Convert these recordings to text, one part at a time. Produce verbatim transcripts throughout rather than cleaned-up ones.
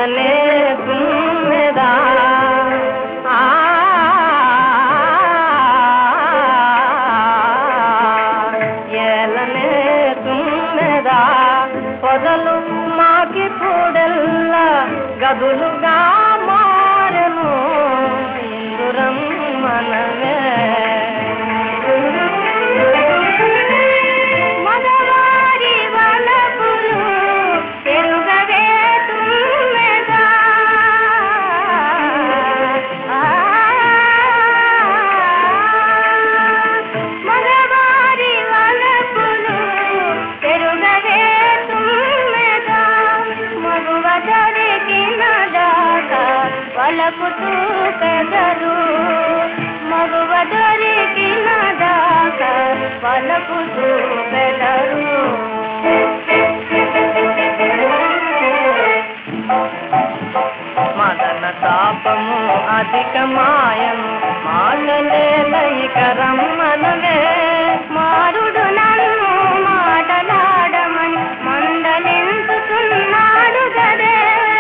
ఏలనే తుమ్మెదా ఆ ఏలనే తుమ్మెదా పొదలు మాకి పూడెల్ల గదులుగా మారెను ఇందురం మనమే మగవారి వలపులు తెలుగవే తుమ్మెదా మగవారి వలపులు తెలుగవే తుమ్మెదా మగువ దొరికిన దాకా వలపు చూపెదరు మగువ దొరికిన దాకా వలపు చూపెదరు మదన తాపము అధిక మాయము మాటలేలయిక రమ్మనవే మారుడు నన్ను మాటలాడమని మందలించుతున్నాడు గదే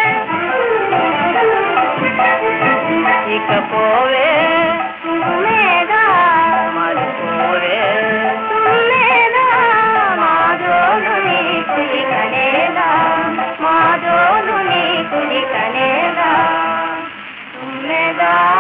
ఇకపోవే తుమ్మెదా మరిపోవే తుమ్మెదా మాధోలు నీకు ఇకనేదా మాధోలు నీకు ఇకనేదా తుమ్మెదా